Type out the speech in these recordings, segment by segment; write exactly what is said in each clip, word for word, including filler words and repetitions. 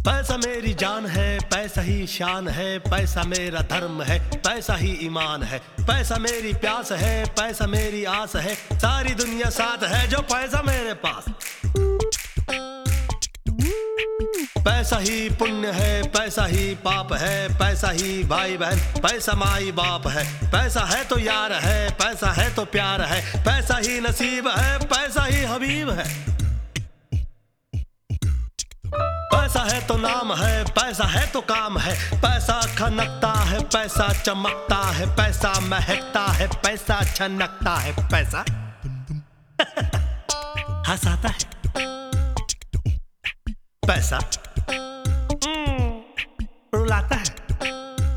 पैसा मेरी जान है, पैसा ही शान है, पैसा मेरा धर्म है, पैसा ही ईमान है, पैसा मेरी प्यास है, पैसा मेरी आस है, सारी दुनिया साथ है जो पैसा मेरे पास। पैसा ही पुण्य है, पैसा ही पाप है, पैसा ही भाई बहन, पैसा माई बाप है, पैसा है तो यार है, पैसा है तो प्यार है, पैसा ही नसीब है, पैसा ही हबीब है। पैसा है तो नाम है, पैसा है तो काम है, पैसा खनकता है, पैसा चमकता है, पैसा महकता है, पैसा छनकता है, पैसा हंसाता है, पैसा रुलाता है,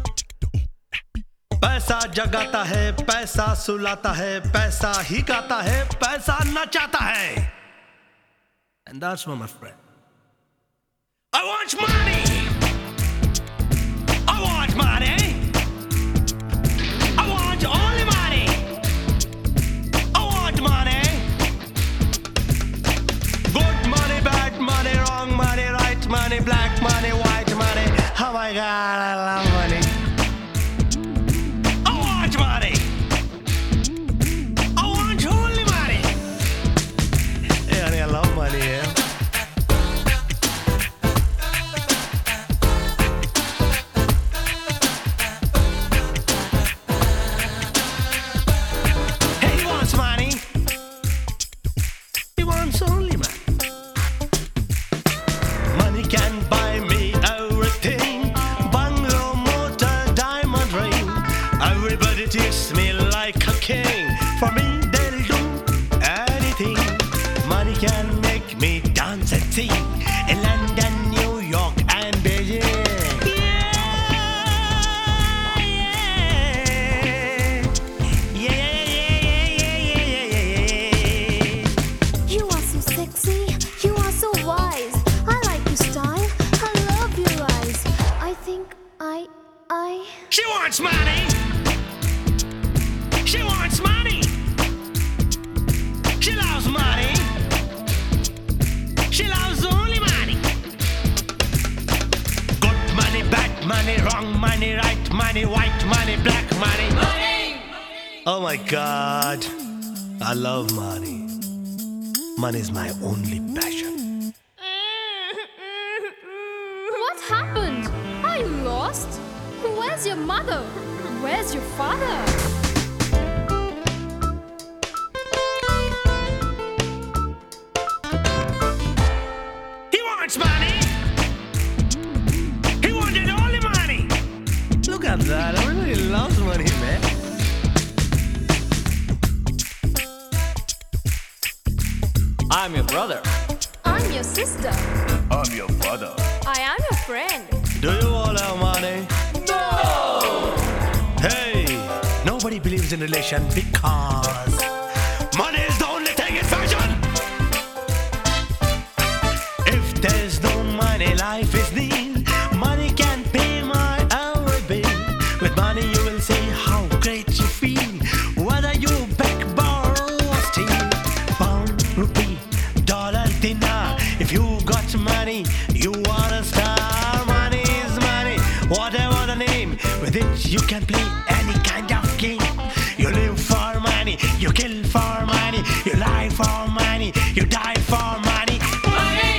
पैसा जगाता है, पैसा सुलाता है, पैसा ही गाता है, पैसा नचाता है। And that's what, my friend. I want money. I want money. I want only money. I want money. Good money, bad money, wrong money, right money, black money, white money. Oh my God, I love money. I want money. I want only money. Hey, honey, I love money, yeah. Only money. Money can buy me everything. Bungalow, motor, diamond ring. Everybody treats me like a king. For me, they'll do anything. Money can make me dance and sing in London, New York, and Beijing. Yeah, yeah, yeah, yeah, yeah, yeah, yeah. You are so sexy, you are so wise. I like your style, I love your eyes. I think I, I... She wants money. She wants money. She loves money. She loves only money. Good money, bad money, wrong money, right money, white money, black money. Money! Oh my God, I love money. Money is my only passion. What happened? Are you lost? Where's your mother? Where's your father? He wants money. He wanted only money. Look at that. Everybody loves money, man. I'm your brother. I'm your sister. I'm your father. I am your friend. Do you all have money? No! Hey, nobody believes in relation because money is the only thing in fashion. If there's no money, life is need. Money can pay my every bill. With money you will see how great you feel. Whether you beg, borrow or steal. Pound, rupee, dollar, dinar. If you got money, you are a star. Money is money, whatever the name. With it you can play any kind of game. You live for money, you kill for money, you lie for money, you die for money. Money!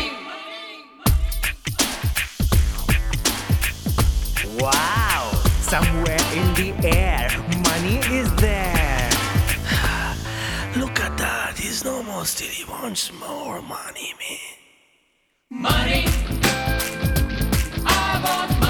Wow! Somewhere in the air, money is there. Look at that, he's no more still, he wants more money, man. Money! I want